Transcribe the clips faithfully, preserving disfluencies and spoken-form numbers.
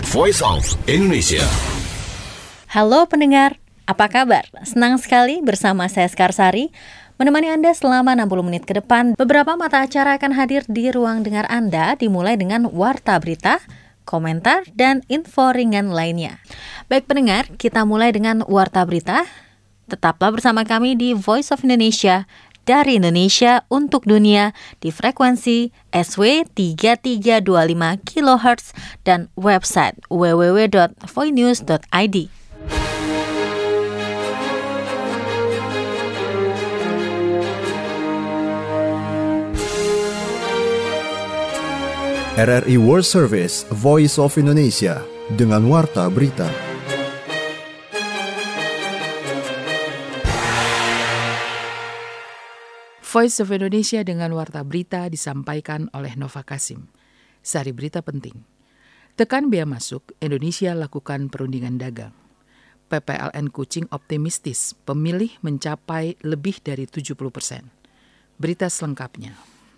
Voice of Indonesia. Halo pendengar, apa kabar? Senang sekali bersama saya Skarsari menemani Anda selama enam puluh menit ke depan. Beberapa mata acara akan hadir di ruang dengar Anda, dimulai dengan warta berita, komentar, dan info ringan lainnya. Baik pendengar, kita mulai dengan warta berita. Tetaplah bersama kami di Voice of Indonesia, dari Indonesia untuk dunia di frekuensi S W tiga tiga dua lima kilohertz dan website w w w dot voinews dot i d. R R I World Service Voice of Indonesia dengan warta berita. Voice of Indonesia dengan warta berita disampaikan oleh Nova Kasim. Sari berita penting. Tekan bea masuk, Indonesia lakukan perundingan dagang. P P L N Kucing optimistis pemilih mencapai lebih dari tujuh puluh persen. Berita selengkapnya.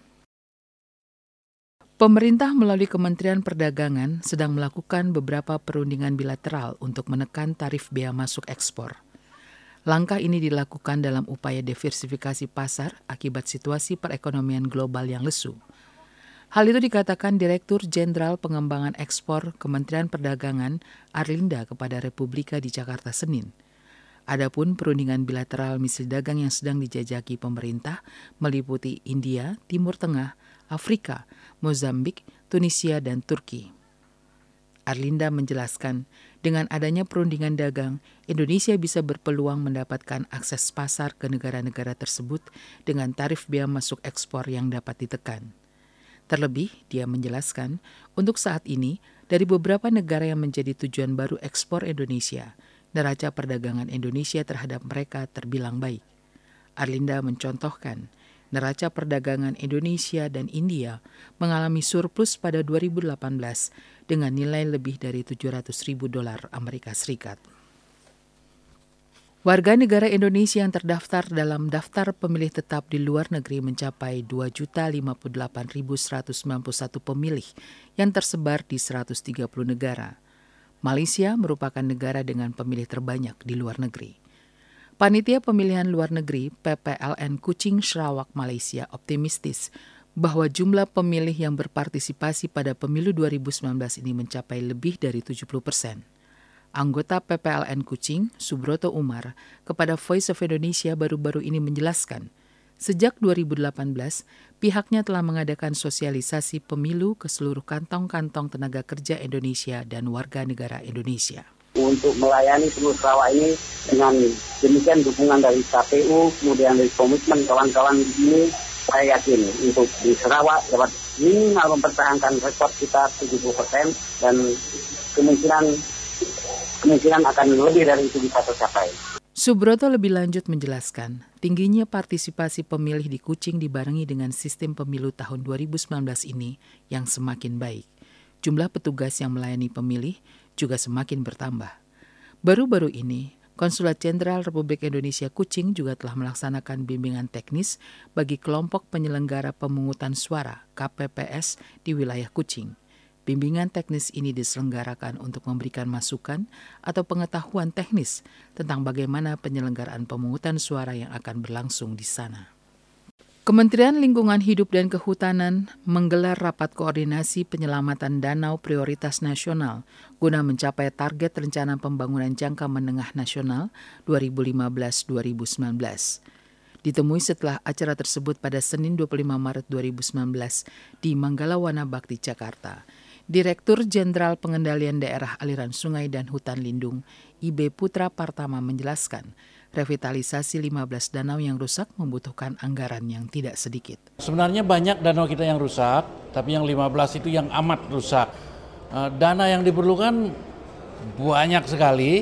Pemerintah melalui Kementerian Perdagangan sedang melakukan beberapa perundingan bilateral untuk menekan tarif bea masuk ekspor. Langkah ini dilakukan dalam upaya diversifikasi pasar akibat situasi perekonomian global yang lesu. Hal itu dikatakan Direktur Jenderal Pengembangan Ekspor Kementerian Perdagangan Arlinda kepada Republika di Jakarta Senin. Adapun perundingan bilateral misil dagang yang sedang dijajaki pemerintah meliputi India, Timur Tengah, Afrika, Mozambik, Tunisia, dan Turki. Arlinda menjelaskan, dengan adanya perundingan dagang, Indonesia bisa berpeluang mendapatkan akses pasar ke negara-negara tersebut dengan tarif bea masuk ekspor yang dapat ditekan. Terlebih, dia menjelaskan, untuk saat ini, dari beberapa negara yang menjadi tujuan baru ekspor Indonesia, neraca perdagangan Indonesia terhadap mereka terbilang baik. Arlinda mencontohkan, neraca perdagangan Indonesia dan India mengalami surplus pada dua ribu delapan belas dengan nilai lebih dari tujuh ratus ribu dolar Amerika Serikat. Warga negara Indonesia yang terdaftar dalam daftar pemilih tetap di luar negeri mencapai dua juta lima puluh delapan ribu seratus sembilan puluh satu pemilih yang tersebar di seratus tiga puluh negara. Malaysia merupakan negara dengan pemilih terbanyak di luar negeri. Panitia Pemilihan Luar Negeri P P L N Kucing Sarawak Malaysia optimistis bahwa jumlah pemilih yang berpartisipasi pada pemilu dua ribu sembilan belas ini mencapai lebih dari tujuh puluh persen. Anggota P P L N Kucing, Subroto Umar, kepada Voice of Indonesia baru-baru ini menjelaskan, sejak dua ribu delapan belas, pihaknya telah mengadakan sosialisasi pemilu ke seluruh kantong-kantong tenaga kerja Indonesia dan warga negara Indonesia. Untuk melayani seluruh Sarawak ini dengan demikian dukungan dari K P U, kemudian dari komitmen kawan-kawan di sini, saya yakin untuk di Sarawak dapat minimal mempertahankan rekor kita tujuh puluh persen dan kemungkinan kemungkinan akan lebih dari itu bisa tercapai. Subroto lebih lanjut menjelaskan, tingginya partisipasi pemilih di Kucing dibarengi dengan sistem pemilu tahun dua ribu sembilan belas ini yang semakin baik. Jumlah petugas yang melayani pemilih juga semakin bertambah. Baru-baru ini, Konsulat Jenderal Republik Indonesia Kucing juga telah melaksanakan bimbingan teknis bagi kelompok penyelenggara pemungutan suara K P P S di wilayah Kucing. Bimbingan teknis ini diselenggarakan untuk memberikan masukan atau pengetahuan teknis tentang bagaimana penyelenggaraan pemungutan suara yang akan berlangsung di sana. Kementerian Lingkungan Hidup dan Kehutanan menggelar rapat koordinasi penyelamatan danau prioritas nasional guna mencapai target rencana pembangunan jangka menengah nasional dua ribu lima belas sampai dua ribu sembilan belas. Ditemui setelah acara tersebut pada Senin dua puluh lima Maret dua ribu sembilan belas di Manggalawana Bakti, Jakarta. Direktur Jenderal Pengendalian Daerah Aliran Sungai dan Hutan Lindung, I B Putra Partama menjelaskan, revitalisasi lima belas danau yang rusak membutuhkan anggaran yang tidak sedikit. Sebenarnya banyak danau kita yang rusak, tapi yang lima belas itu yang amat rusak. Dana yang diperlukan banyak sekali,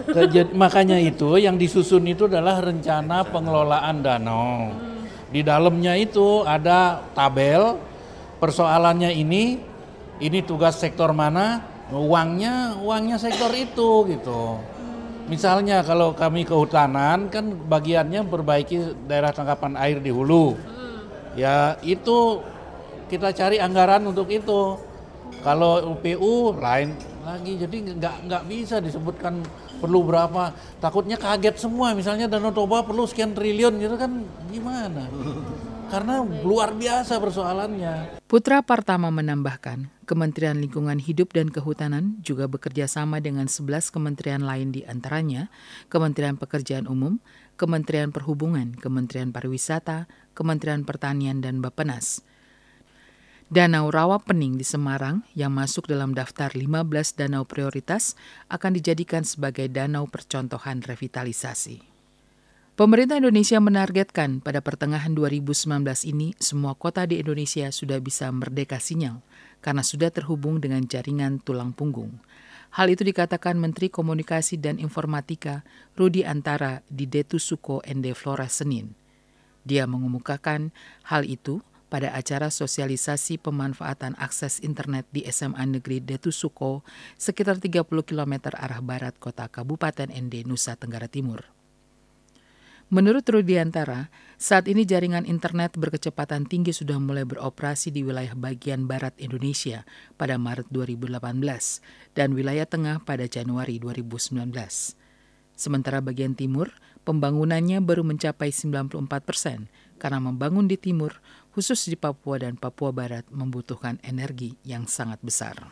makanya itu yang disusun itu adalah rencana pengelolaan danau. Di dalamnya itu ada tabel, persoalannya ini, ini tugas sektor mana, uangnya, uangnya sektor itu gitu. Misalnya kalau kami kehutanan kan bagiannya perbaiki daerah tangkapan air di hulu. Ya itu kita cari anggaran untuk itu. Kalau U P U lain lagi, jadi nggak nggak bisa disebutkan perlu berapa. Takutnya kaget semua, misalnya Danau Toba perlu sekian triliun gitu kan gimana? Karena luar biasa persoalannya. Putra Partama menambahkan, Kementerian Lingkungan Hidup dan Kehutanan juga bekerja sama dengan sebelas kementerian lain di antaranya Kementerian Pekerjaan Umum, Kementerian Perhubungan, Kementerian Pariwisata, Kementerian Pertanian, dan Bappenas. Danau Rawa Pening di Semarang yang masuk dalam daftar lima belas danau prioritas akan dijadikan sebagai danau percontohan revitalisasi. Pemerintah Indonesia menargetkan pada pertengahan dua ribu sembilan belas ini semua kota di Indonesia sudah bisa merdeka sinyal karena sudah terhubung dengan jaringan tulang punggung. Hal itu dikatakan Menteri Komunikasi dan Informatika Rudi Antara di Detu Suko Ende Flores Senin. Dia mengemukakan hal itu pada acara sosialisasi pemanfaatan akses internet di S M A Negeri Detu Suko sekitar tiga puluh kilometer arah barat kota Kabupaten Ende, Nusa Tenggara Timur. Menurut Rudiantara, saat ini jaringan internet berkecepatan tinggi sudah mulai beroperasi di wilayah bagian barat Indonesia pada Maret dua ribu delapan belas dan wilayah tengah pada Januari dua ribu sembilan belas. Sementara bagian timur, pembangunannya baru mencapai sembilan puluh empat persen karena membangun di timur, khusus di Papua dan Papua Barat, membutuhkan energi yang sangat besar.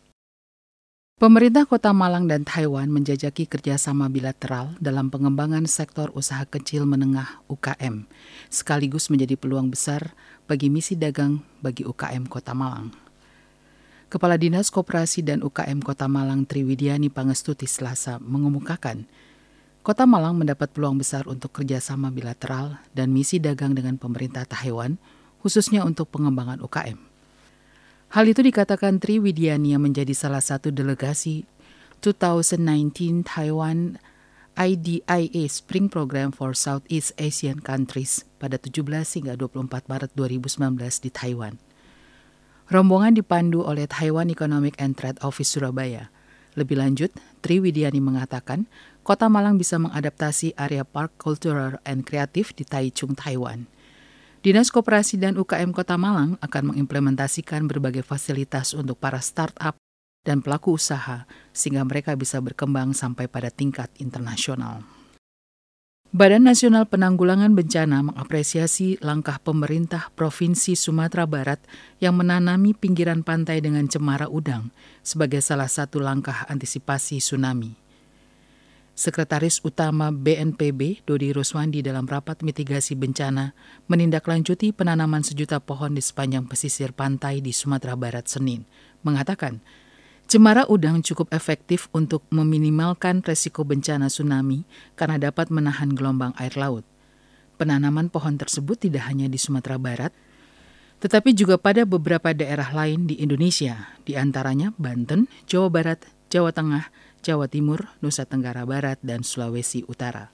Pemerintah Kota Malang dan Taiwan menjajaki kerjasama bilateral dalam pengembangan sektor usaha kecil menengah U K M, sekaligus menjadi peluang besar bagi misi dagang bagi U K M Kota Malang. Kepala Dinas Koperasi dan U K M Kota Malang Triwidiani Pangestuti Selasa mengemukakan, Kota Malang mendapat peluang besar untuk kerjasama bilateral dan misi dagang dengan pemerintah Taiwan, khususnya untuk pengembangan U K M. Hal itu dikatakan Triwidiani yang menjadi salah satu delegasi dua ribu sembilan belas Taiwan I D I A Spring Program for Southeast Asian Countries pada tujuh belas hingga dua puluh empat Maret dua ribu sembilan belas di Taiwan. Rombongan dipandu oleh Taiwan Economic and Trade Office Surabaya. Lebih lanjut, Triwidiani mengatakan Kota Malang bisa mengadaptasi area Park Cultural and Creative di Taichung, Taiwan. Dinas Koperasi dan U K M Kota Malang akan mengimplementasikan berbagai fasilitas untuk para startup dan pelaku usaha sehingga mereka bisa berkembang sampai pada tingkat internasional. Badan Nasional Penanggulangan Bencana mengapresiasi langkah pemerintah Provinsi Sumatera Barat yang menanami pinggiran pantai dengan cemara udang sebagai salah satu langkah antisipasi tsunami. Sekretaris Utama B N P B, Dodi Ruswandi, dalam rapat mitigasi bencana menindaklanjuti penanaman sejuta pohon di sepanjang pesisir pantai di Sumatera Barat Senin, mengatakan cemara udang cukup efektif untuk meminimalkan resiko bencana tsunami karena dapat menahan gelombang air laut. Penanaman pohon tersebut tidak hanya di Sumatera Barat, tetapi juga pada beberapa daerah lain di Indonesia, di antaranya Banten, Jawa Barat, Jawa Tengah, Jawa Timur, Nusa Tenggara Barat, dan Sulawesi Utara.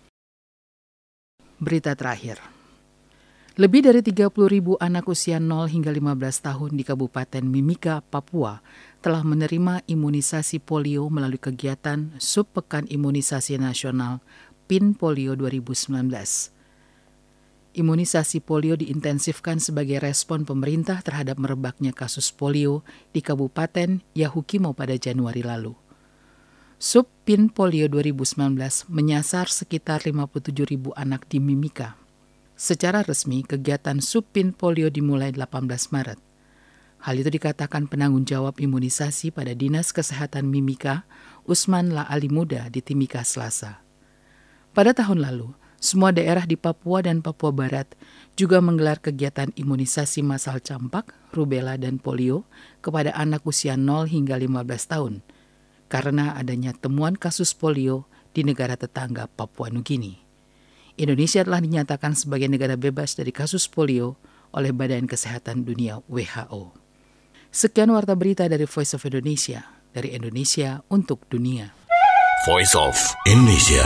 Berita terakhir. Lebih dari tiga puluh ribu anak usia nol hingga lima belas tahun di Kabupaten Mimika, Papua telah menerima imunisasi polio melalui kegiatan Subpekan Imunisasi Nasional P I N Polio dua ribu sembilan belas. Imunisasi polio diintensifkan sebagai respon pemerintah terhadap merebaknya kasus polio di Kabupaten Yahukimo pada Januari lalu. Sub P I N Polio dua ribu sembilan belas menyasar sekitar lima puluh tujuh ribu anak di Mimika. Secara resmi, kegiatan Sub P I N Polio dimulai delapan belas Maret. Hal itu dikatakan penanggung jawab imunisasi pada Dinas Kesehatan Mimika, Usman La Ali Muda di Timika Selasa. Pada tahun lalu, semua daerah di Papua dan Papua Barat juga menggelar kegiatan imunisasi massal campak, rubella, dan polio kepada anak usia nol hingga lima belas tahun, karena adanya temuan kasus polio di negara tetangga Papua Nugini. Indonesia telah dinyatakan sebagai negara bebas dari kasus polio oleh Badan Kesehatan Dunia W H O. Sekian warta berita dari Voice of Indonesia, dari Indonesia untuk dunia. Voice of Indonesia.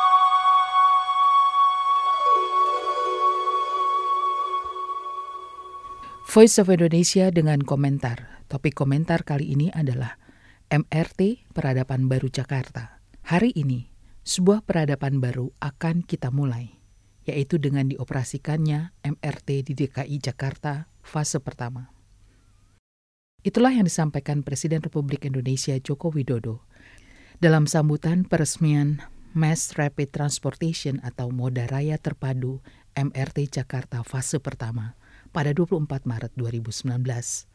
Voice of Indonesia dengan komentar. Topik komentar kali ini adalah M R T Peradaban Baru Jakarta. Hari ini, sebuah peradaban baru akan kita mulai, yaitu dengan dioperasikannya M R T di D K I Jakarta fase pertama. Itulah yang disampaikan Presiden Republik Indonesia Joko Widodo dalam sambutan peresmian Mass Rapid Transportation atau Moda Raya Terpadu M R T Jakarta fase pertama pada dua puluh empat Maret dua ribu sembilan belas.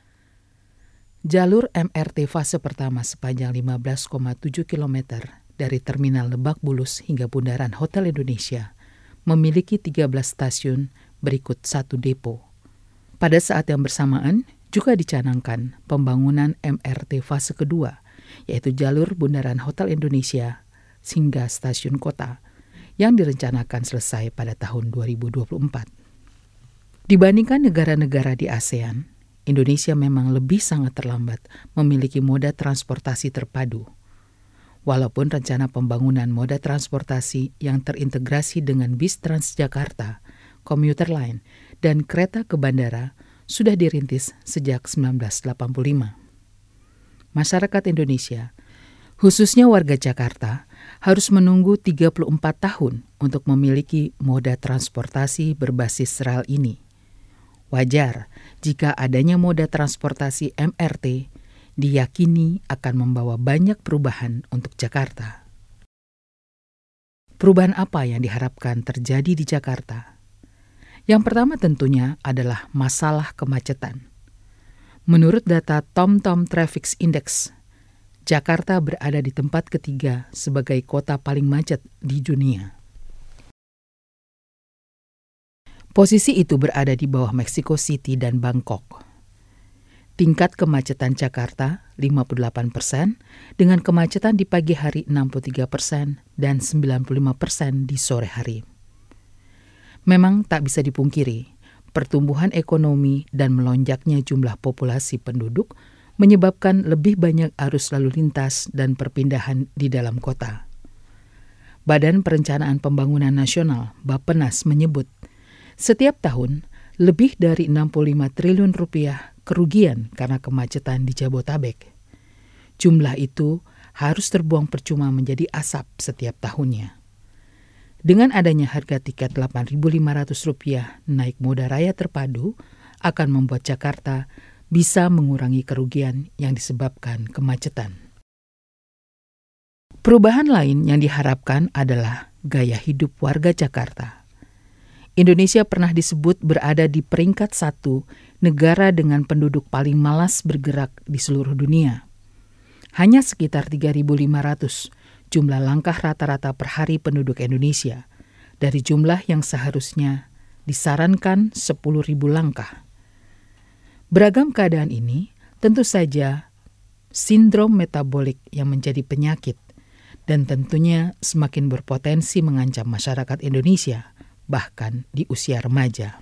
Jalur M R T fase pertama sepanjang lima belas koma tujuh kilometer dari Terminal Lebak Bulus hingga Bundaran Hotel Indonesia memiliki tiga belas stasiun berikut satu depo. Pada saat yang bersamaan juga dicanangkan pembangunan M R T fase kedua, yaitu jalur Bundaran Hotel Indonesia hingga stasiun kota yang direncanakan selesai pada tahun dua ribu dua puluh empat. Dibandingkan negara-negara di ASEAN, Indonesia memang lebih sangat terlambat memiliki moda transportasi terpadu. Walaupun rencana pembangunan moda transportasi yang terintegrasi dengan bis Transjakarta, komuter lain, dan kereta ke bandara sudah dirintis sejak seribu sembilan ratus delapan puluh lima. Masyarakat Indonesia, khususnya warga Jakarta, harus menunggu tiga puluh empat tahun untuk memiliki moda transportasi berbasis rel ini. Wajar jika adanya moda transportasi M R T diyakini akan membawa banyak perubahan untuk Jakarta. Perubahan apa yang diharapkan terjadi di Jakarta? Yang pertama tentunya adalah masalah kemacetan. Menurut data TomTom Traffic Index, Jakarta berada di tempat ketiga sebagai kota paling macet di dunia. Posisi itu berada di bawah Mexico City dan Bangkok. Tingkat kemacetan Jakarta lima puluh delapan persen, dengan kemacetan di pagi hari enam puluh tiga persen dan sembilan puluh lima persen di sore hari. Memang tak bisa dipungkiri, pertumbuhan ekonomi dan melonjaknya jumlah populasi penduduk menyebabkan lebih banyak arus lalu lintas dan perpindahan di dalam kota. Badan Perencanaan Pembangunan Nasional Bappenas menyebut, setiap tahun lebih dari enam puluh lima triliun rupiah kerugian karena kemacetan di Jabotabek. Jumlah itu harus terbuang percuma menjadi asap setiap tahunnya. Dengan adanya harga tiket delapan ribu lima ratus rupiah naik moda raya terpadu akan membuat Jakarta bisa mengurangi kerugian yang disebabkan kemacetan. Perubahan lain yang diharapkan adalah gaya hidup warga Jakarta. Indonesia pernah disebut berada di peringkat satu negara dengan penduduk paling malas bergerak di seluruh dunia. Hanya sekitar tiga ribu lima ratus jumlah langkah rata-rata per hari penduduk Indonesia dari jumlah yang seharusnya disarankan sepuluh ribu langkah. Beragam keadaan ini tentu saja sindrom metabolik yang menjadi penyakit dan tentunya semakin berpotensi mengancam masyarakat Indonesia, bahkan di usia remaja.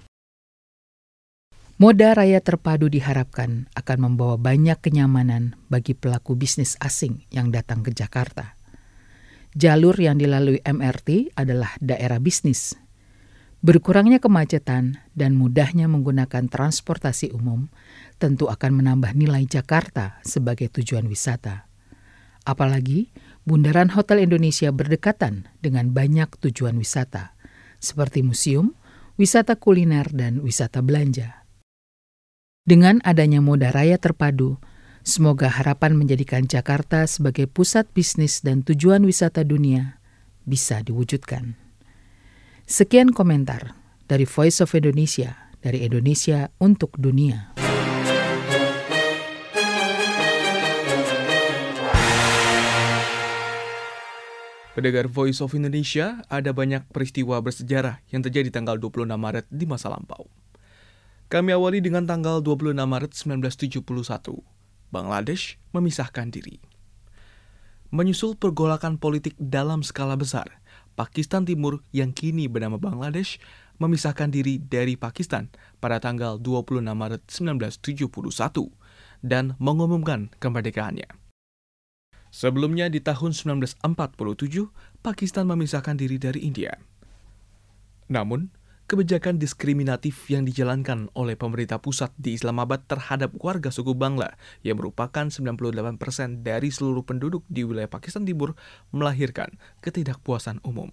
Moda raya terpadu diharapkan akan membawa banyak kenyamanan bagi pelaku bisnis asing yang datang ke Jakarta. Jalur yang dilalui M R T adalah daerah bisnis. Berkurangnya kemacetan dan mudahnya menggunakan transportasi umum tentu akan menambah nilai Jakarta sebagai tujuan wisata. Apalagi Bundaran Hotel Indonesia berdekatan dengan banyak tujuan wisata, seperti museum, wisata kuliner, dan wisata belanja. Dengan adanya moda raya terpadu, semoga harapan menjadikan Jakarta sebagai pusat bisnis dan tujuan wisata dunia bisa diwujudkan. Sekian komentar dari Voice of Indonesia, dari Indonesia untuk dunia. Pendengar Voice of Indonesia, ada banyak peristiwa bersejarah yang terjadi tanggal dua puluh enam Maret di masa lampau. Kami awali dengan tanggal dua puluh enam Maret seribu sembilan ratus tujuh puluh satu. Bangladesh memisahkan diri. Menyusul pergolakan politik dalam skala besar, Pakistan Timur yang kini bernama Bangladesh memisahkan diri dari Pakistan pada tanggal dua puluh enam Maret seribu sembilan ratus tujuh puluh satu dan mengumumkan kemerdekaannya. Sebelumnya di tahun seribu sembilan ratus empat puluh tujuh, Pakistan memisahkan diri dari India. Namun, kebijakan diskriminatif yang dijalankan oleh pemerintah pusat di Islamabad terhadap warga suku Bangla yang merupakan sembilan puluh delapan persen dari seluruh penduduk di wilayah Pakistan Timur melahirkan ketidakpuasan umum.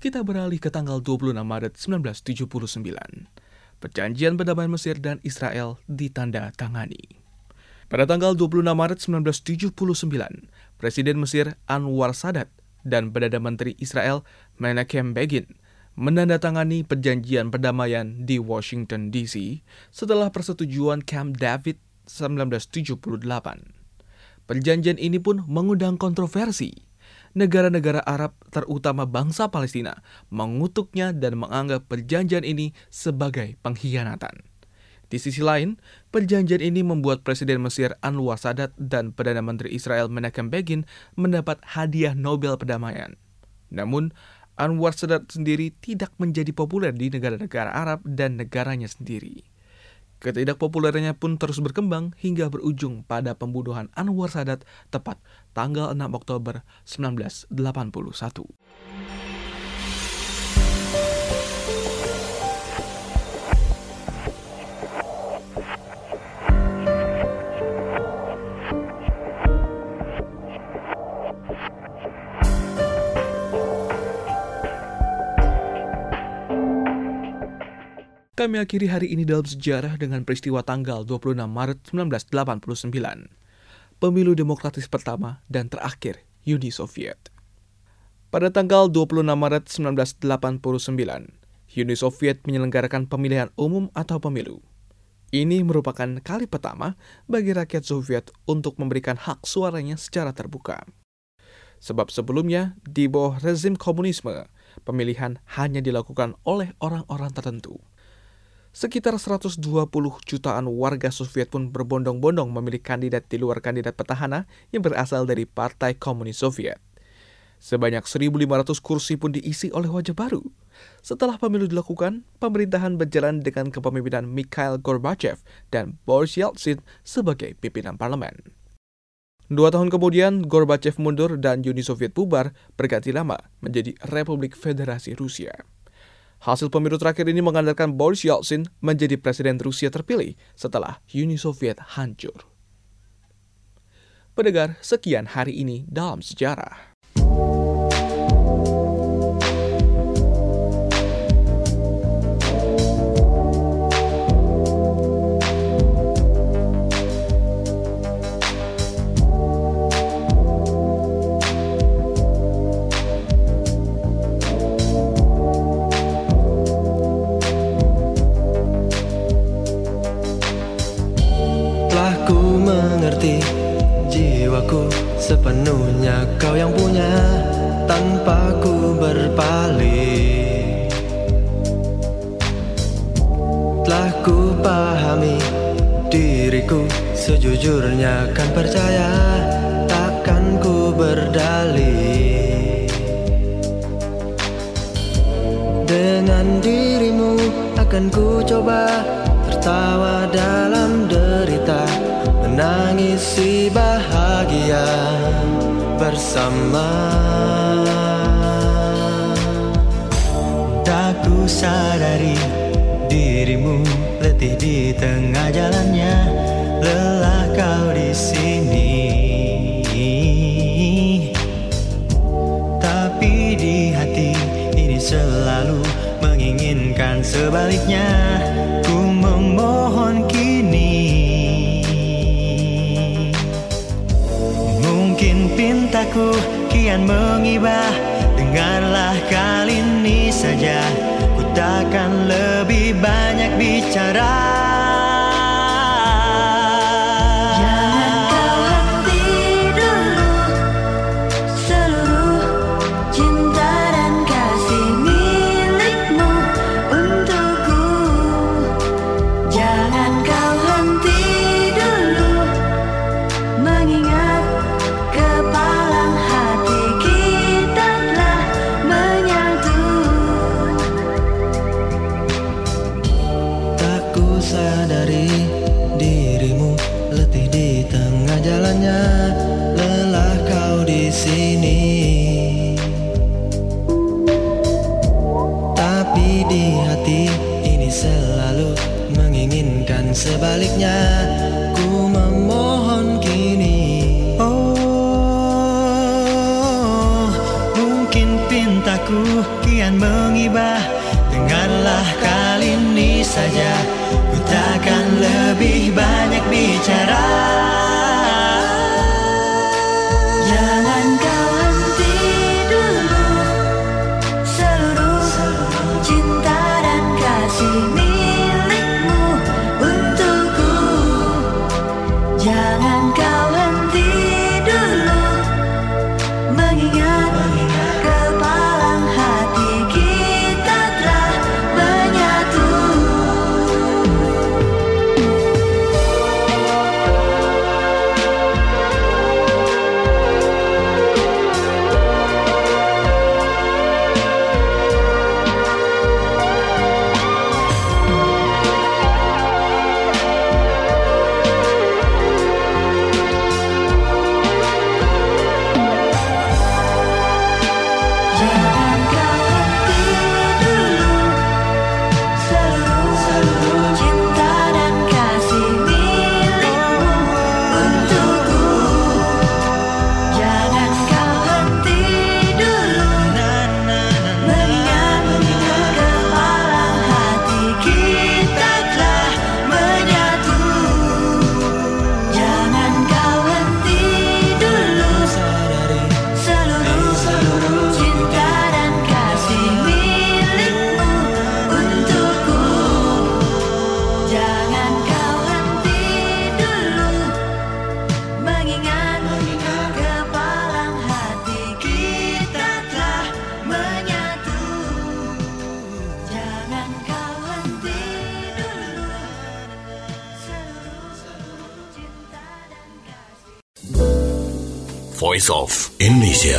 Kita beralih ke tanggal dua puluh enam Maret seribu sembilan ratus tujuh puluh sembilan. Perjanjian perdamaian Mesir dan Israel ditandatangani. Pada tanggal dua puluh enam Maret seribu sembilan ratus tujuh puluh sembilan, Presiden Mesir Anwar Sadat dan Perdana Menteri Israel Menachem Begin menandatangani perjanjian perdamaian di Washington D C setelah persetujuan Camp David seribu sembilan ratus tujuh puluh delapan. Perjanjian ini pun mengundang kontroversi. Negara-negara Arab, terutama bangsa Palestina, mengutuknya dan menganggap perjanjian ini sebagai pengkhianatan. Di sisi lain, perjanjian ini membuat Presiden Mesir Anwar Sadat dan Perdana Menteri Israel Menachem Begin mendapat hadiah Nobel Perdamaian. Namun, Anwar Sadat sendiri tidak menjadi populer di negara-negara Arab dan negaranya sendiri. Ketidakpopulernya pun terus berkembang hingga berujung pada pembunuhan Anwar Sadat tepat tanggal enam Oktober seribu sembilan ratus delapan puluh satu. Kami akhiri hari ini dalam sejarah dengan peristiwa tanggal dua puluh enam Maret seribu sembilan ratus delapan puluh sembilan. Pemilu demokratis pertama dan terakhir Uni Soviet. Pada tanggal dua puluh enam Maret seribu sembilan ratus delapan puluh sembilan, Uni Soviet menyelenggarakan pemilihan umum atau pemilu. Ini merupakan kali pertama bagi rakyat Soviet untuk memberikan hak suaranya secara terbuka. Sebab sebelumnya, di bawah rezim komunisme, pemilihan hanya dilakukan oleh orang-orang tertentu. Sekitar seratus dua puluh jutaan warga Soviet pun berbondong-bondong memilih kandidat di luar kandidat petahana yang berasal dari Partai Komunis Soviet. Sebanyak seribu lima ratus kursi pun diisi oleh wajah baru. Setelah pemilu dilakukan, pemerintahan berjalan dengan kepemimpinan Mikhail Gorbachev dan Boris Yeltsin sebagai pimpinan parlemen. Dua tahun kemudian, Gorbachev mundur dan Uni Soviet bubar berganti nama menjadi Republik Federasi Rusia. Hasil pemilu terakhir ini mengandalkan Boris Yeltsin menjadi presiden Rusia terpilih setelah Uni Soviet hancur. Pendengar, sekian hari ini dalam sejarah. Sepenuhnya kau yang punya, tanpa ku berpaling. Telah ku pahami diriku, sejujurnya kan percaya, takkan ku berdalih. Dengan dirimu akan ku coba tertawa dalam derita, menangisi bahagia bersama. Tak ku sadari dirimu letih di tengah jalannya, lelah kau di sini. Tapi di hati ini selalu menginginkan sebaliknya, ku memohon kini. Pintaku kian mengibah, dengarlah kali ini saja, ku takkan lebih banyak bicara. Jangan kau henti dulu seluruh cinta dan kasih milikmu untukku. Jangan kau henti dulu mengingat kepalang hati kita telah menyatu. Tak ku sadari dirimu letih di tengah jalannya, lelah kau di sini. Tapi di hati ini selalu menginginkan sebaliknya, ku memohon kini. Oh, mungkin pintaku kian lelah kali ini saja, ku takkan lebih banyak bicara. Jangan kau henti dulu seluruh cinta dan kasih milikmu untukku. Jangan kau henti dulu mengingat kepalang hati kita telah menyatu. Jangan kau henti dulu seluruh cinta dan kasih milikmu untukku. Jangan kau henti dulu mengingat kepalang hati kita telah menyatu. Jangan kau henti dulu seluruh cinta dan kasih milikmu untukku. Jangan kau henti dulu mengingat kepalang hati kita telah menyatu. Jangan kau henti dulu seluruh cinta dan kasih. Voice of Indonesia.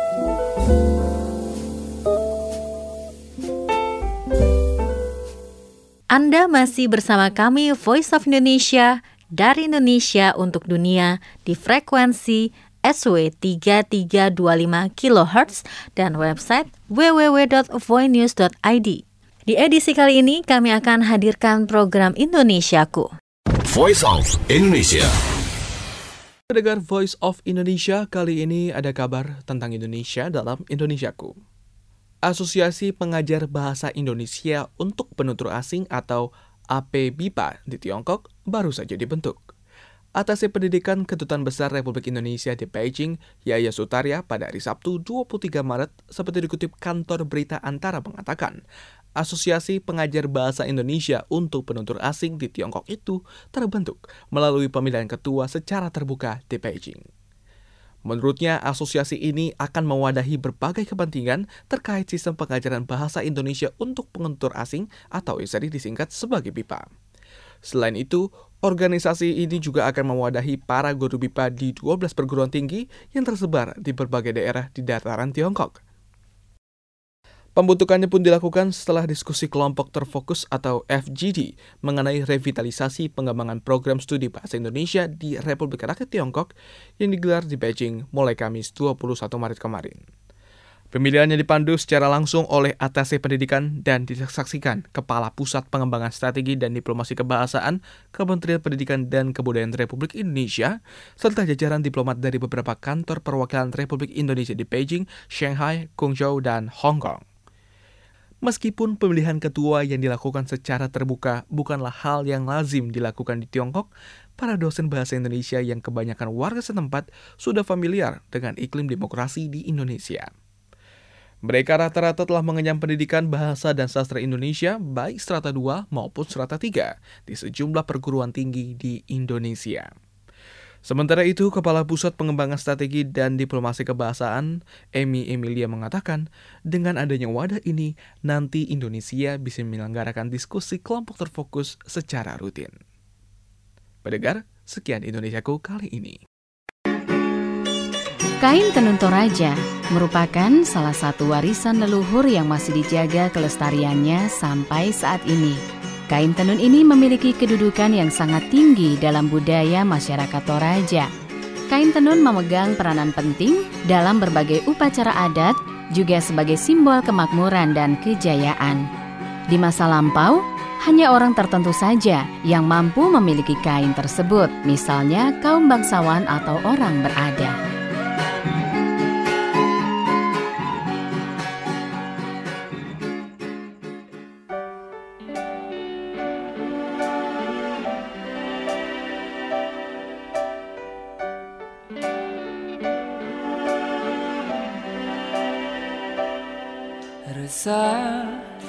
Anda masih bersama kami Voice of Indonesia dari Indonesia untuk dunia di frekuensi S W tiga tiga dua lima kilohertz dan website w w w dot voinews dot i d. Di edisi kali ini kami akan hadirkan program Indonesiaku. Voice of Indonesia. Pendengar Voice of Indonesia, kali ini ada kabar tentang Indonesia dalam Indonesiaku. Asosiasi Pengajar Bahasa Indonesia untuk Penutur Asing atau A P B I P A di Tiongkok baru saja dibentuk. Atase Pendidikan Kedutaan Besar Republik Indonesia di Beijing, Yaya Sutaria, pada hari Sabtu dua puluh tiga Maret, seperti dikutip kantor berita Antara mengatakan, Asosiasi Pengajar Bahasa Indonesia untuk Penutur Asing di Tiongkok itu terbentuk melalui pemilihan ketua secara terbuka di Beijing. Menurutnya, asosiasi ini akan mewadahi berbagai kepentingan terkait sistem pengajaran bahasa Indonesia untuk penutur asing atau yang sering disingkat sebagai B I P A. Selain itu, organisasi ini juga akan mewadahi para guru B I P A di dua belas perguruan tinggi yang tersebar di berbagai daerah di dataran Tiongkok. Pembentukannya pun dilakukan setelah diskusi kelompok terfokus atau F G D mengenai revitalisasi pengembangan program studi bahasa Indonesia di Republik Rakyat Tiongkok yang digelar di Beijing mulai Kamis dua puluh satu Maret kemarin. Pemilihannya dipandu secara langsung oleh Atase Pendidikan dan disaksikan Kepala Pusat Pengembangan Strategi dan Diplomasi Kebahasaan Kementerian Pendidikan dan Kebudayaan Republik Indonesia serta jajaran diplomat dari beberapa kantor perwakilan Republik Indonesia di Beijing, Shanghai, Guangzhou, dan Hong Kong. Meskipun pemilihan ketua yang dilakukan secara terbuka bukanlah hal yang lazim dilakukan di Tiongkok, para dosen bahasa Indonesia yang kebanyakan warga setempat sudah familiar dengan iklim demokrasi di Indonesia. Mereka rata-rata telah mengenyam pendidikan bahasa dan sastra Indonesia baik strata dua maupun strata tiga di sejumlah perguruan tinggi di Indonesia. Sementara itu, Kepala Pusat Pengembangan Strategi dan Diplomasi Kebahasaan, Emi Emilia mengatakan, dengan adanya wadah ini, nanti Indonesia bisa menyelenggarakan diskusi kelompok terfokus secara rutin. Pendengar, sekian Indonesiaku kali ini. Kain tenun Toraja merupakan salah satu warisan leluhur yang masih dijaga kelestariannya sampai saat ini. Kain tenun ini memiliki kedudukan yang sangat tinggi dalam budaya masyarakat Toraja. Kain tenun memegang peranan penting dalam berbagai upacara adat, juga sebagai simbol kemakmuran dan kejayaan. Di masa lampau, hanya orang tertentu saja yang mampu memiliki kain tersebut, misalnya kaum bangsawan atau orang berada. rasa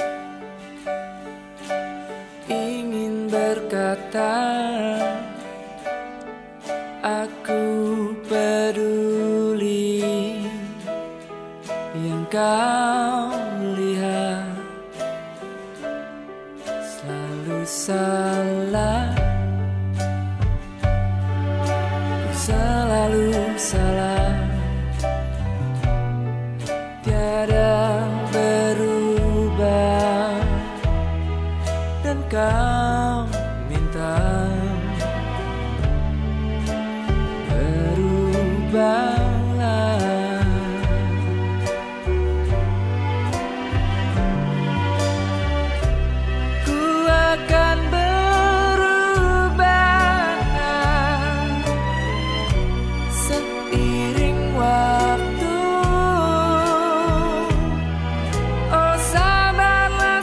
ingin berkata aku peduli, yang kau lihat selalu salah, ku selalu salah, tiada berubah, dan kau minta berubahlah. Ku akan berubah seiring waktu. Oh sabarlah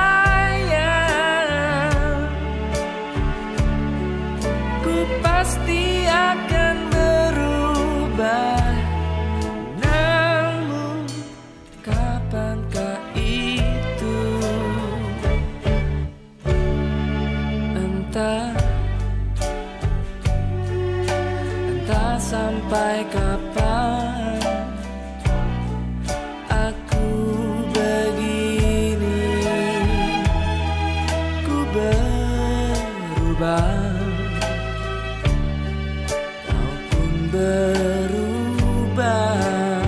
sayang, ku pasti akan berubah. Namun kapankah itu? Entah, entah sampai kapan aku begini, ku berubah, kau pun berubah.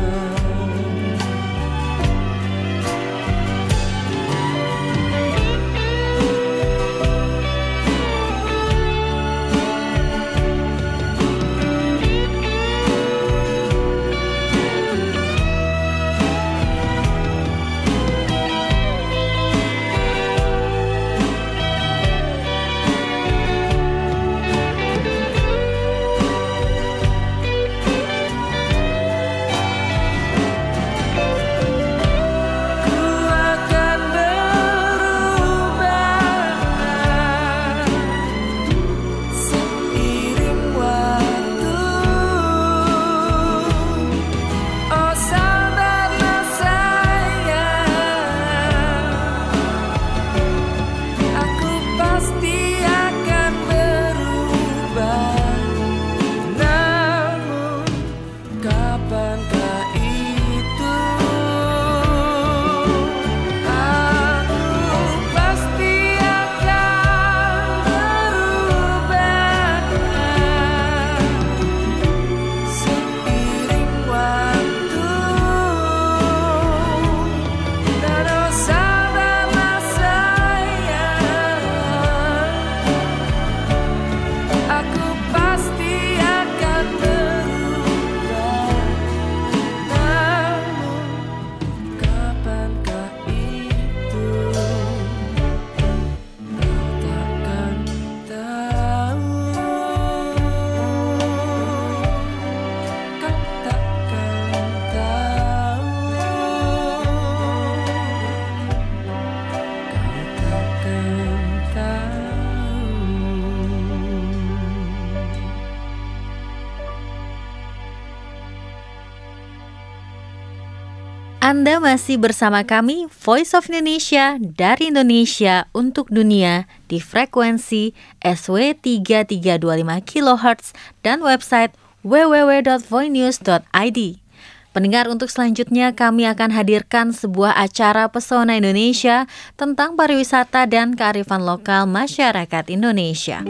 Anda masih bersama kami, Voice of Indonesia, dari Indonesia untuk dunia, di frekuensi S W tiga tiga dua lima kilohertz dan website w w w dot voinews dot i d. Pendengar, untuk selanjutnya kami akan hadirkan sebuah acara Pesona Indonesia tentang pariwisata dan kearifan lokal masyarakat Indonesia.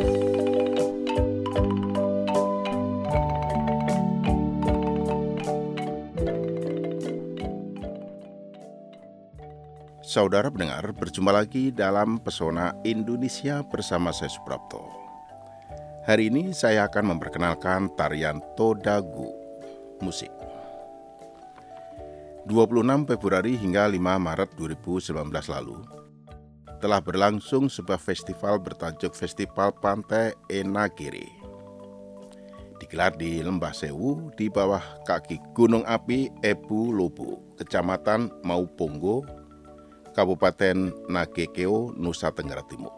Saudara pendengar, berjumpa lagi dalam Pesona Indonesia bersama saya Suprapto. Hari ini saya akan memperkenalkan tarian Todagu, musik. dua puluh enam Februari hingga lima Maret dua ribu sembilan belas lalu, telah berlangsung sebuah festival bertajuk Festival Pantai Enagiri. Digelar di Lembah Sewu di bawah kaki Gunung Api Ebu Lobo, Kecamatan Mauponggo, Kabupaten Nagekeo, Nusa Tenggara Timur.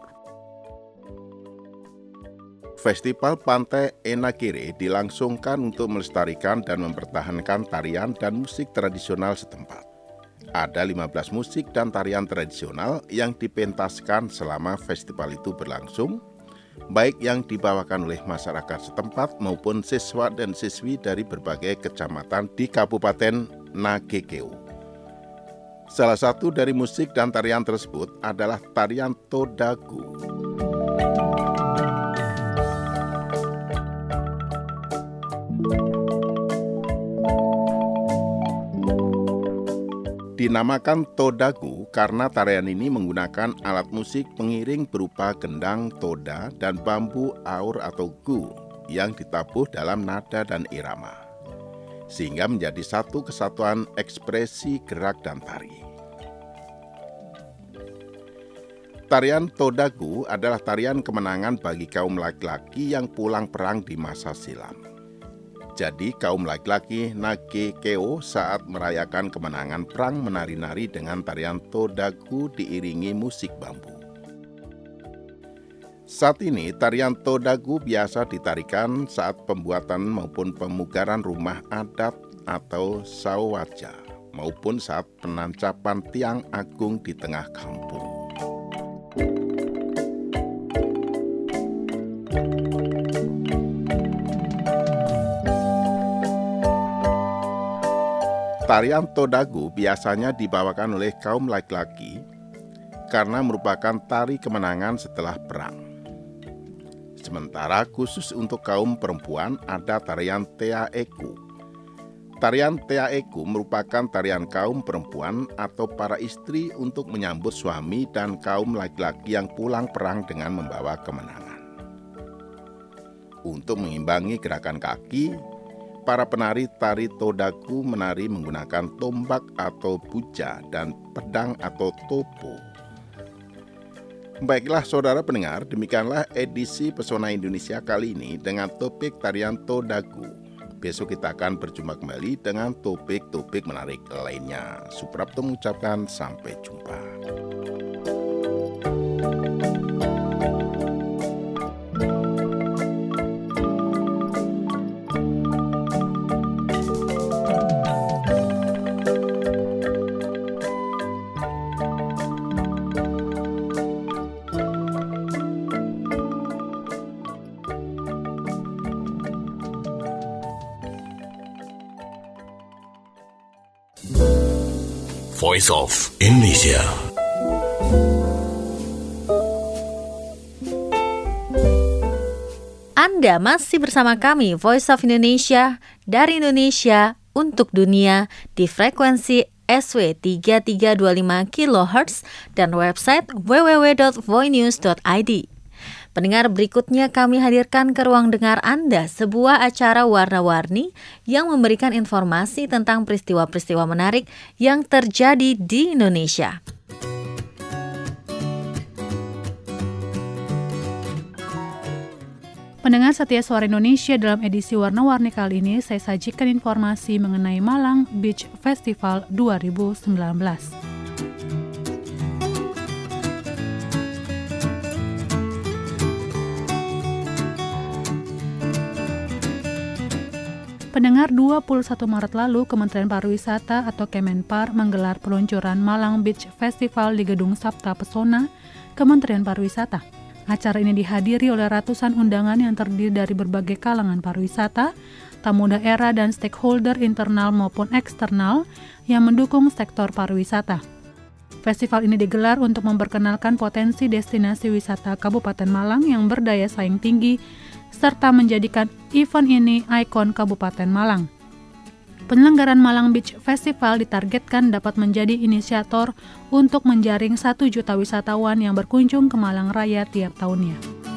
Festival Pantai Enagiri dilangsungkan untuk melestarikan dan mempertahankan tarian dan musik tradisional setempat. Ada lima belas musik dan tarian tradisional yang dipentaskan selama festival itu berlangsung, baik yang dibawakan oleh masyarakat setempat maupun siswa dan siswi dari berbagai kecamatan di Kabupaten Nagekeo. Salah satu dari musik dan tarian tersebut adalah tarian Todagu. Dinamakan Todagu karena tarian ini menggunakan alat musik pengiring berupa gendang toda dan bambu aur atau gu yang ditabuh dalam nada dan irama, sehingga menjadi satu kesatuan ekspresi gerak dan tari. Tarian Todagu adalah tarian kemenangan bagi kaum laki-laki yang pulang perang di masa silam. Jadi kaum laki-laki Nagekeo saat merayakan kemenangan perang menari-nari dengan tarian Todagu diiringi musik bambu. Saat ini tarian Todagu biasa ditarikan saat pembuatan maupun pemugaran rumah adat atau sawaja maupun saat penancapan tiang agung di tengah kampung. Tarian Todagu biasanya dibawakan oleh kaum laki-laki karena merupakan tari kemenangan setelah perang. Sementara khusus untuk kaum perempuan ada tarian Teaeku. Tarian Teaeku merupakan tarian kaum perempuan atau para istri untuk menyambut suami dan kaum laki-laki yang pulang perang dengan membawa kemenangan. Untuk mengimbangi gerakan kaki, para penari tari Todagu menari menggunakan tombak atau buja dan pedang atau topo. Baiklah saudara pendengar, demikianlah edisi Pesona Indonesia kali ini dengan topik tarian Todagu. Besok kita akan berjumpa kembali dengan topik-topik menarik lainnya. Suprapto mengucapkan sampai jumpa. Voice of Indonesia. Anda masih bersama kami, Voice of Indonesia, dari Indonesia untuk dunia di frekuensi S W tiga tiga dua lima kilohertz dan website w w w dot voinews dot i d. Pendengar, berikutnya kami hadirkan ke ruang dengar Anda sebuah acara warna-warni yang memberikan informasi tentang peristiwa-peristiwa menarik yang terjadi di Indonesia. Pendengar setia Suara Indonesia, dalam edisi warna-warni kali ini saya sajikan informasi mengenai Malang Beach Festival dua ribu sembilan belas. Pendengar, dua puluh satu Maret lalu Kementerian Pariwisata atau Kemenpar menggelar peluncuran Malang Beach Festival di Gedung Sabta Pesona Kementerian Pariwisata. Acara ini dihadiri oleh ratusan undangan yang terdiri dari berbagai kalangan pariwisata, tamu daerah dan stakeholder internal maupun eksternal yang mendukung sektor pariwisata. Festival ini digelar untuk memperkenalkan potensi destinasi wisata Kabupaten Malang yang berdaya saing tinggi serta menjadikan event ini ikon Kabupaten Malang. Penyelenggaraan Malang Beach Festival ditargetkan dapat menjadi inisiator untuk menjaring satu juta wisatawan yang berkunjung ke Malang Raya tiap tahunnya.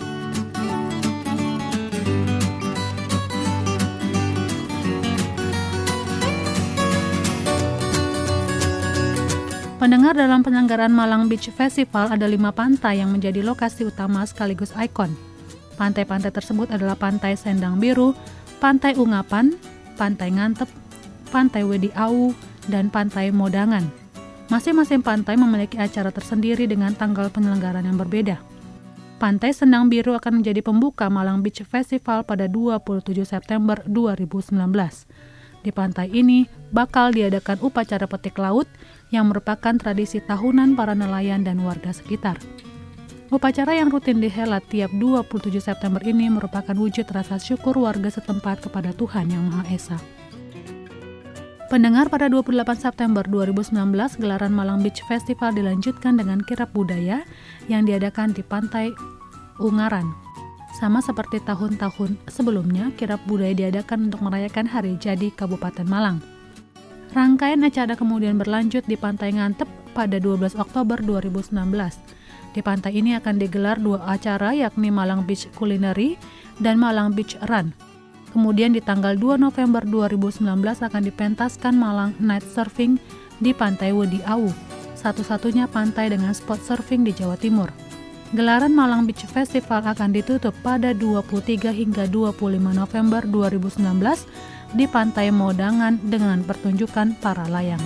Pendengar, dalam penyelenggaraan Malang Beach Festival ada lima pantai yang menjadi lokasi utama sekaligus ikon. Pantai-pantai tersebut adalah Pantai Sendang Biru, Pantai Ungapan, Pantai Ngantep, Pantai Wedi Awu, dan Pantai Modangan. Masing-masing pantai memiliki acara tersendiri dengan tanggal penyelenggaraan yang berbeda. Pantai Sendang Biru akan menjadi pembuka Malang Beach Festival pada dua puluh tujuh September dua ribu sembilan belas. Di pantai ini bakal diadakan upacara petik laut yang merupakan tradisi tahunan para nelayan dan warga sekitar. Upacara yang rutin dihelat tiap dua puluh tujuh September ini merupakan wujud rasa syukur warga setempat kepada Tuhan Yang Maha Esa. Pendengar, pada dua puluh delapan September dua ribu sembilan belas, gelaran Malang Beach Festival dilanjutkan dengan kirap budaya yang diadakan di Pantai Ungaran. Sama seperti tahun-tahun sebelumnya, kirap budaya diadakan untuk merayakan Hari Jadi Kabupaten Malang. Rangkaian acara kemudian berlanjut di Pantai Ngantep pada dua belas Oktober dua ribu sembilan belas. Di pantai ini akan digelar dua acara, yakni Malang Beach Culinary dan Malang Beach Run. Kemudian di tanggal dua November dua ribu sembilan belas akan dipentaskan Malang Night Surfing di Pantai Wedi Awu, satu-satunya pantai dengan spot surfing di Jawa Timur. Gelaran Malang Beach Festival akan ditutup pada dua puluh tiga hingga dua puluh lima November dua ribu sembilan belas di Pantai Modangan dengan pertunjukan para layang.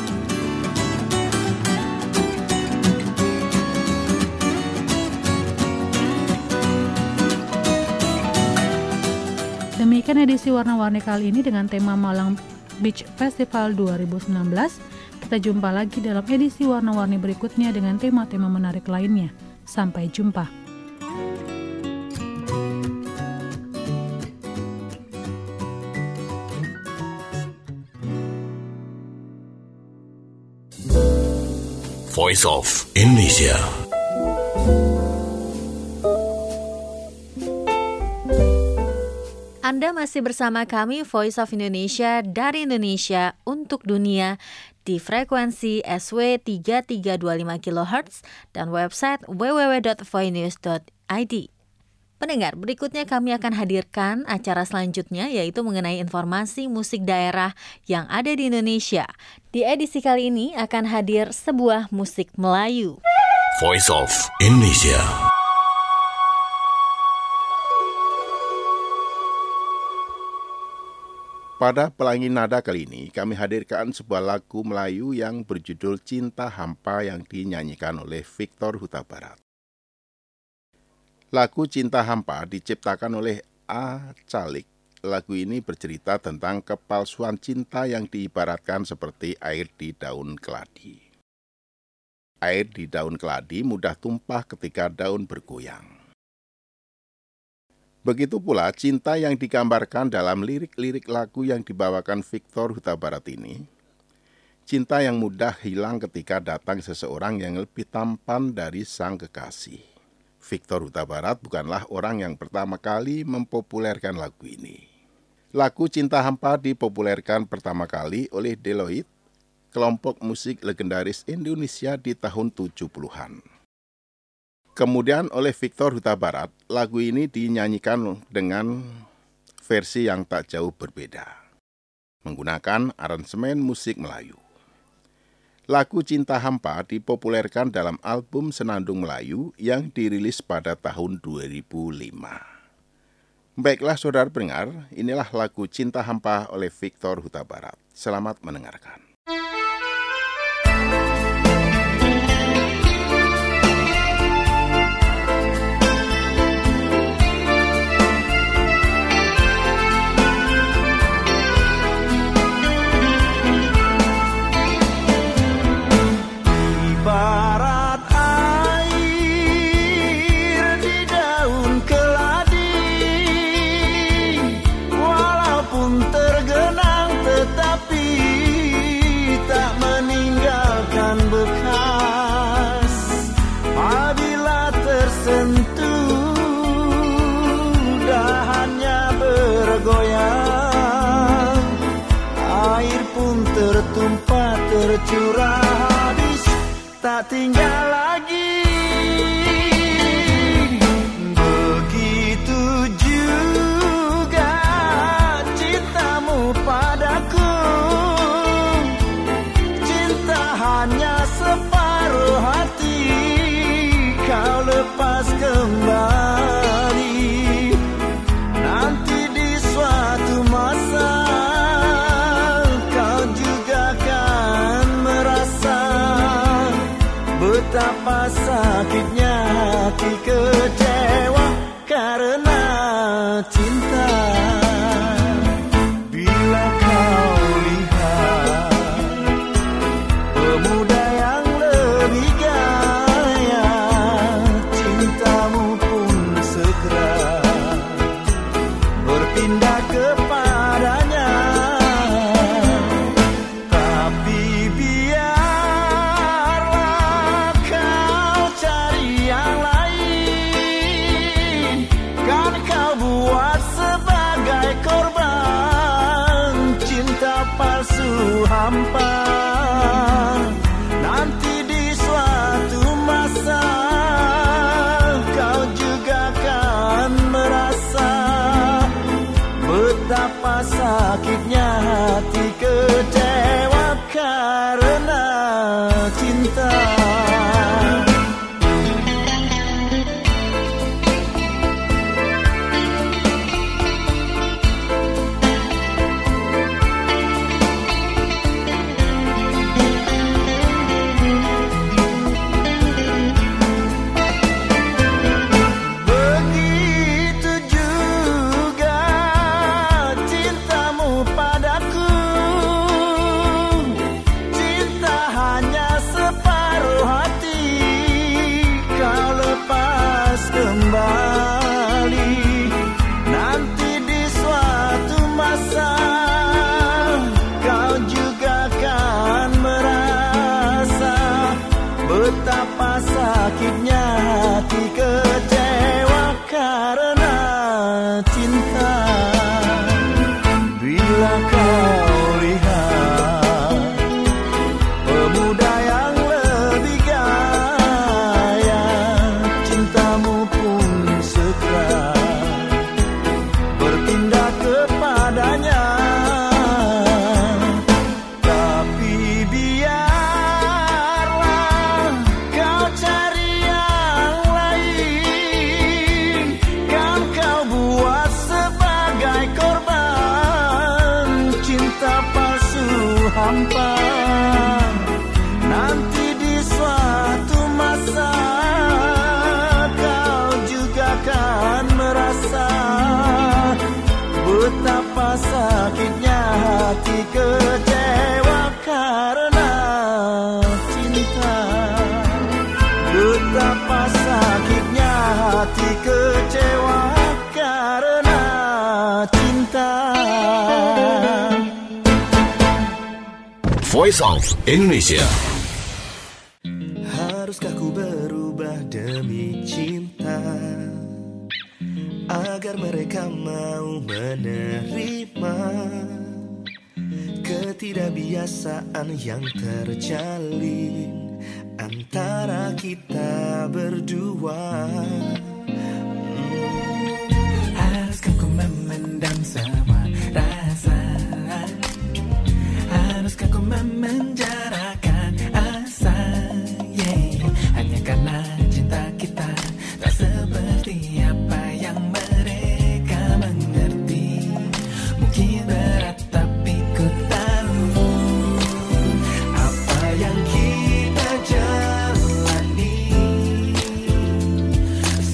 Demikian edisi Warna-Warni kali ini dengan tema Malang Beach Festival dua ribu sembilan belas. Kita jumpa lagi dalam edisi Warna-Warni berikutnya dengan tema-tema menarik lainnya. Sampai jumpa. Voice of Indonesia. Anda masih bersama kami Voice of Indonesia dari Indonesia untuk dunia di frekuensi S W tiga tiga dua lima kilohertz dan website w w w dot voinews dot i d. Pendengar, berikutnya kami akan hadirkan acara selanjutnya, yaitu mengenai informasi musik daerah yang ada di Indonesia. Di edisi kali ini akan hadir sebuah musik Melayu. Voice of Indonesia. Pada Pelangi Nada kali ini, kami hadirkan sebuah lagu Melayu yang berjudul Cinta Hampa yang dinyanyikan oleh Victor Huta Barat. Lagu Cinta Hampa diciptakan oleh A. Calik. Lagu ini bercerita tentang kepalsuan cinta yang diibaratkan seperti air di daun keladi. Air di daun keladi mudah tumpah ketika daun bergoyang. Begitu pula cinta yang digambarkan dalam lirik-lirik lagu yang dibawakan Victor Huta Barat ini. Cinta yang mudah hilang ketika datang seseorang yang lebih tampan dari sang kekasih. Victor Huta Barat bukanlah orang yang pertama kali mempopulerkan lagu ini. Lagu Cinta Hampa dipopulerkan pertama kali oleh Deloitte, kelompok musik legendaris Indonesia di tahun tujuh puluhan. Kemudian oleh Victor Huta Barat, lagu ini dinyanyikan dengan versi yang tak jauh berbeda, menggunakan aransemen musik Melayu. Lagu Cinta Hampa dipopulerkan dalam album Senandung Melayu yang dirilis pada tahun dua ribu lima. Baiklah saudara pendengar, inilah lagu Cinta Hampa oleh Victor Huta Barat. Selamat mendengarkan. Barat air di daun keladi, walaupun tergenang tetapi tak meninggalkan bekas. Apabila tersentuh dahannya bergoyang, air pun tertumpah tercurah habis, tak tinggal lagi. Begitu juga cintamu padaku, cinta hanya separuh hati, kau lepas kembali. Nanti di suatu masa kau juga akan merasa betapa sakitnya hati kecewa karena cinta. Bila kau hampa. Nanti di suatu masa kau juga akan merasa betapa sakitnya hati kecewa karena cinta. Betapa sakitnya hati kecewa karena cinta. Bila kau lihat pemuda yang lebih gaya, cintamu pun segera berpindah kepadanya. Tapi biar hampa. Nanti di suatu masa kau juga akan merasa betapa sakitnya hati kecewa karena cinta. Betapa sakitnya hati kecewa karena cinta. Voice of Indonesia. Haruskah ku berubah demi cinta agar mereka mau menerima ketidakbiasaan yang terjalin antara kita berdua? Haruskah ku memendam semua rasa? Haruskah ku memenjarakan asa, yeah. Hanya karena cinta kita tak seperti apa yang mereka mengerti. Mungkin berat tapi ku tahu apa yang kita jalani.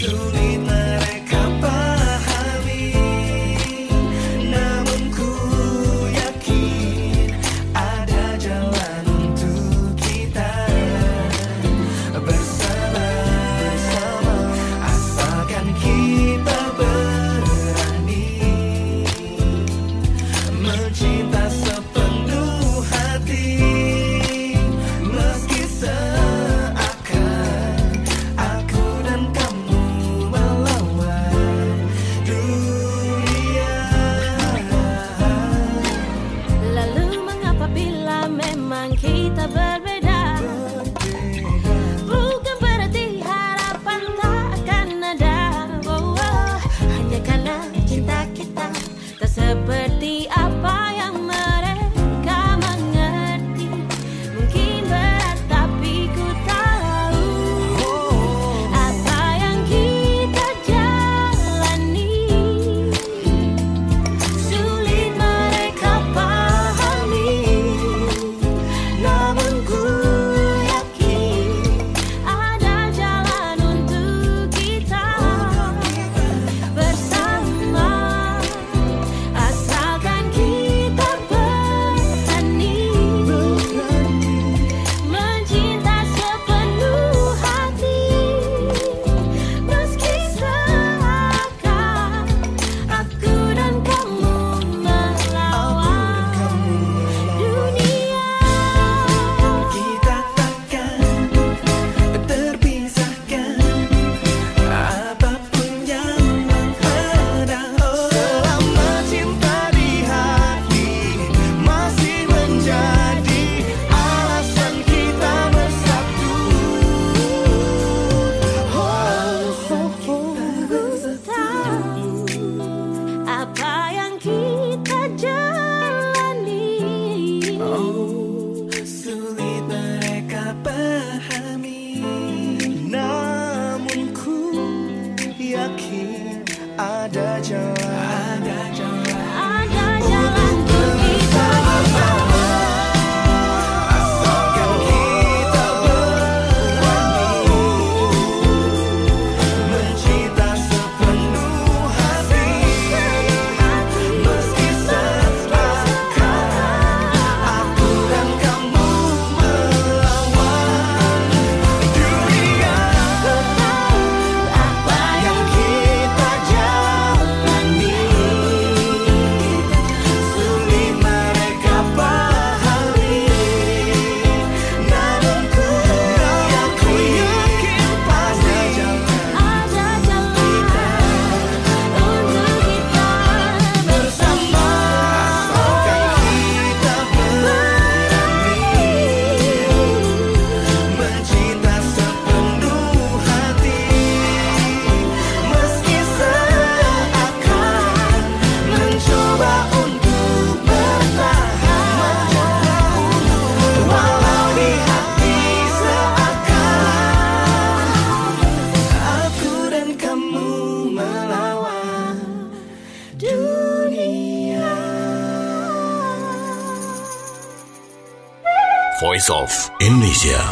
Voice of Indonesia.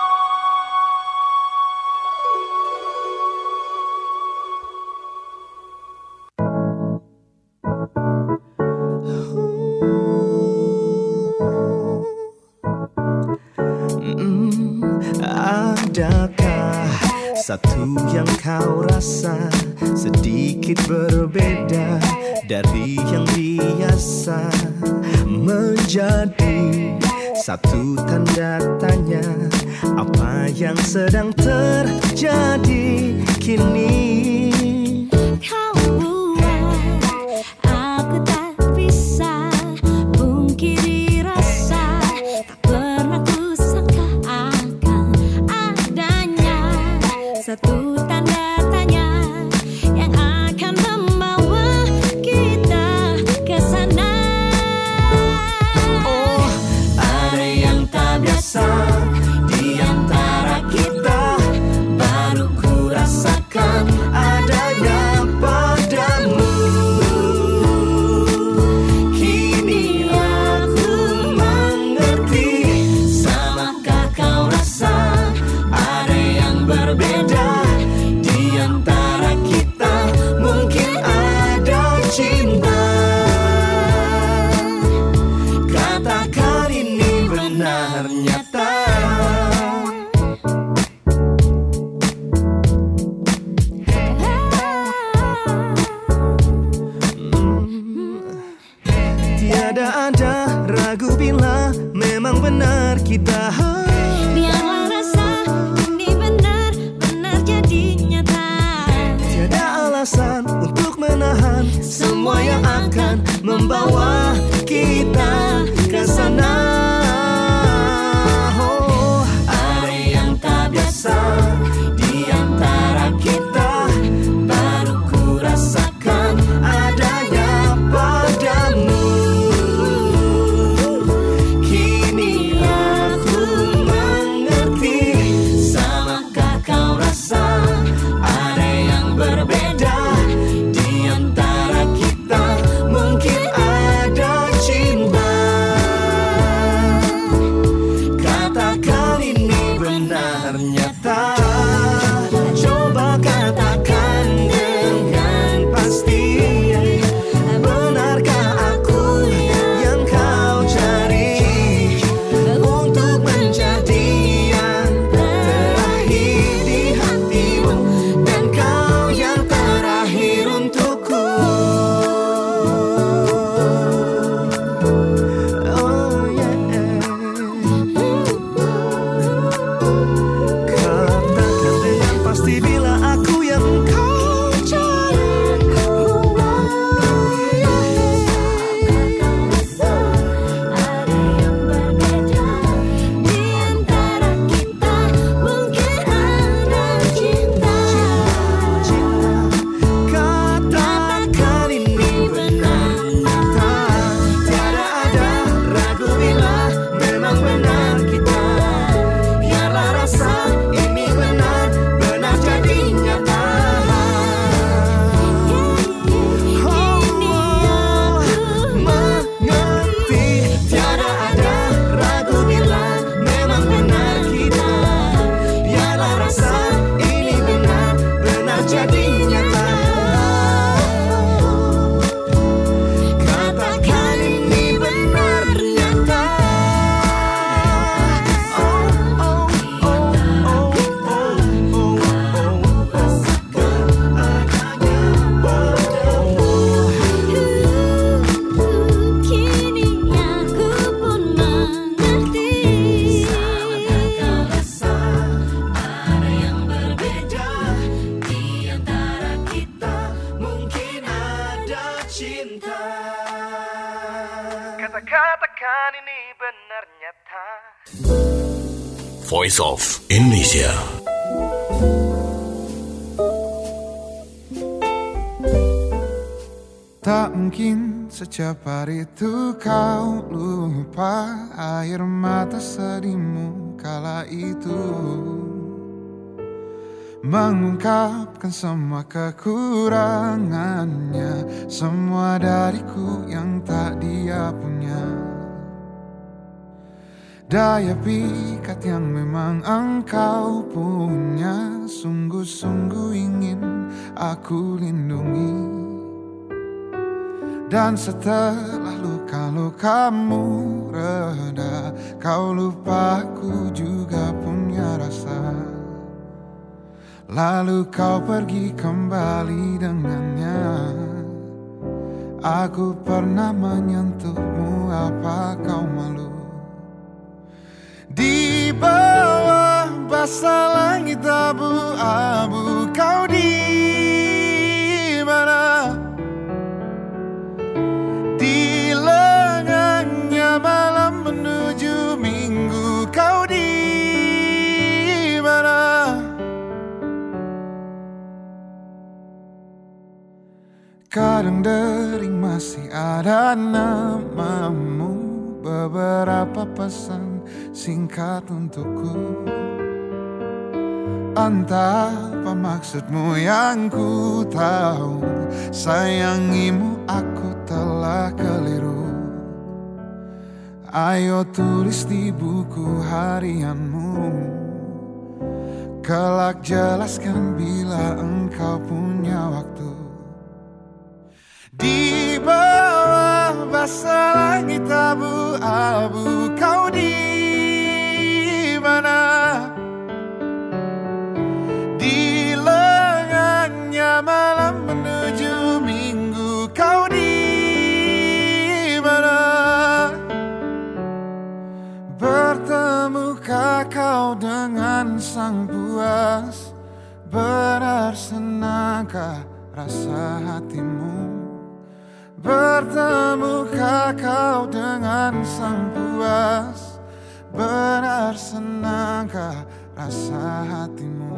Adakah satu yang kau rasa sedikit berbeda dari yang biasa, menjadi satu tanda tanya apa yang sedang terjadi kini? Kau buat aku tak bisa pungkiri rasa tak pernah kusangka akan adanya satu tanda tanya yang akan membawa kita ke sana. Oh, ada yang tak biasa di antara kita, baru ku rasakan adanya padamu. Kini aku mengerti, samakah kau rasa ada yang berbeda di antara kita? Mungkin ada cinta. Katakan ini benar nyata. Tiada ada ragu bila memang benar kita. Biarlah rasa ini benar-benar jadi nyata. Tiada alasan untuk menahan semua yang akan membawa kita ke sana. Oh, ada yang tak biasa di antara kita, baru ku rasakan adanya padamu. Kini aku mengerti, samakah kau rasa ada yang berbeda di antara kita? Mungkin ada cinta. Katakan ini benar nyata. Coba katakan dengan pasti, benarkah aku yang kau cari untuk menjadi yang terakhir di hatimu, dan kau yang terakhir untukku. Oh yeah. Katakan dengan pasti bila aku yang kau cari. Di antara kita mungkin ada cinta. Katakan ini benar nyata. Tiada ada ragu bila memang benar kita. Biarlah rasa ini benar-benar jadi nyata. Oh, mengerti. Tiada ada ragu bila memang benar kita. Biarlah rasa ini benar-benar jadi nyata. Katakan ini benar nyata. Oh, oh, oh, oh, oh, oh, oh, rasakan adanya padamu. Kini aku pun mengerti, Samakah kau rasa ada yang berbeda di antara kita? Mungkin ada cinta. Kata-katakan ini benar nyata. Voice of Indonesia. Tak mungkin setiap hari itu kau lupa air mata sedihmu kala itu, mengungkapkan semua kekurangannya, semua dariku yang tak dia punya. Daya pikat yang memang engkau punya, sungguh-sungguh ingin aku lindungi. Dan setelah luka-lukamu reda, kau lupa aku juga punya rasa. Lalu kau pergi kembali dengannya. Aku pernah menyentuhmu, apa kau malu? Di bawah basah langit abu-abu, kau di mana? Di lengannya malam menuju minggu, kau di mana? Kadang dering masih ada namamu, beberapa pesan singkat untukku. Entah apa maksudmu yang ku tahu, sayangimu aku telah keliru. Ayo tulis di buku harianmu, kelak jelaskan bila engkau punya waktu. Di bawah basah langit abu-abu, kau di mana? Di lengannya malam menuju minggu, kau di mana? Bertemukah kau dengan sang puas? Benar senangkah rasa hatimu? Bertemukah kau dengan sang puas? Benar senangkah rasa hatimu?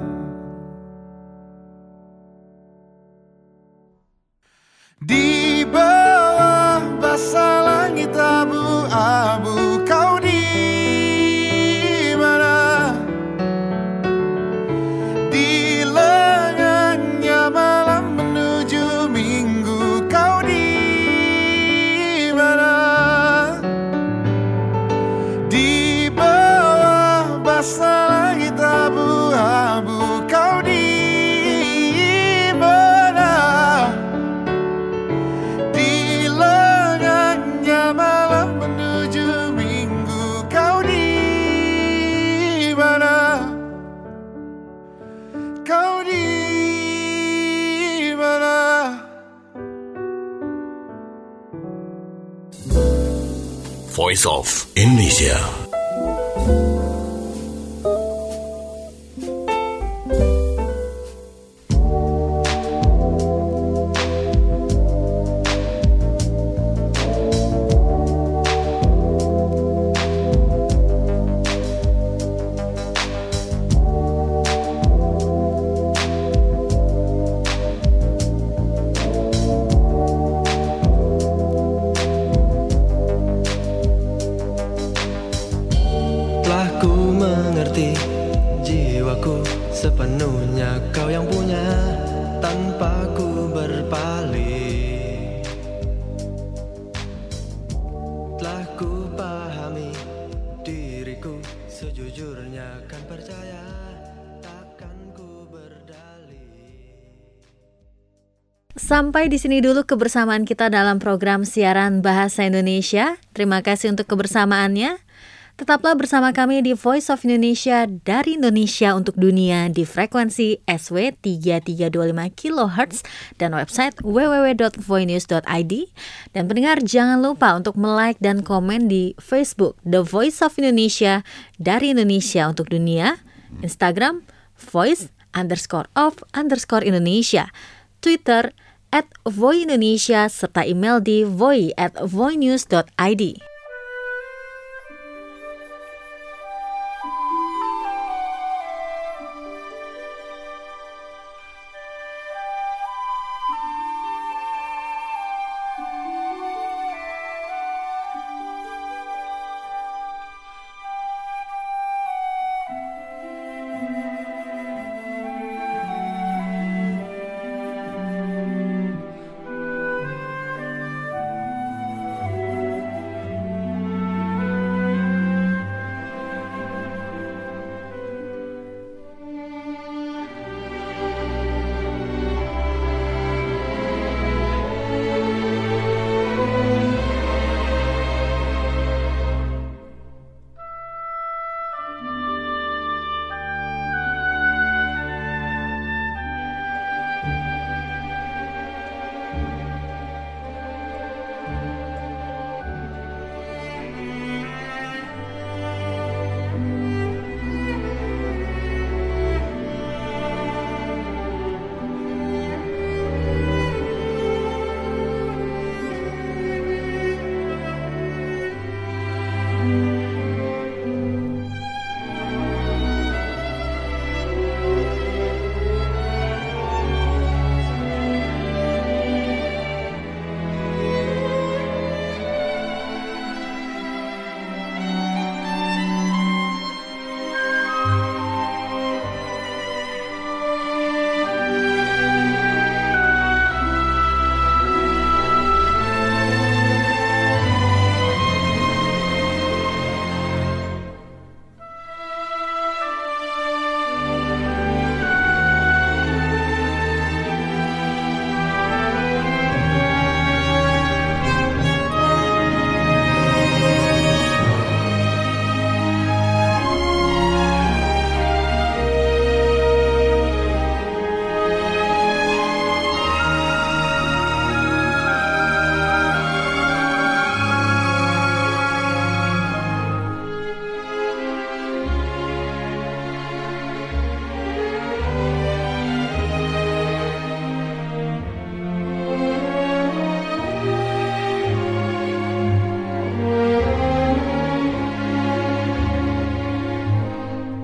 Di bawah basah langit abu-abu, kau di mana? Di lengannya malam menuju minggu, kau di mana? Di bawah basah langit abu-abu, kau di mana? Di lengannya malam menuju minggu, kau di mana? Kau di mana? Voice of Indonesia. Sepenuhnya kau yang punya, tanpa ku berpaling. Telah ku pahami diriku, sejujurnya kan percaya, takkan ku berdalih. Sampai di sini dulu kebersamaan kita dalam program siaran Bahasa Indonesia. Terima kasih untuk kebersamaannya. Tetaplah bersama kami di Voice of Indonesia, dari Indonesia untuk dunia, di frekuensi S W tiga tiga dua lima kilohertz dan website w w w dot voinews dot i d. Dan pendengar jangan lupa untuk like dan komen di Facebook The Voice of Indonesia, dari Indonesia untuk dunia, Instagram voice underscore of underscore Indonesia, Twitter at voindonesia, serta email di voi at voinews dot i d.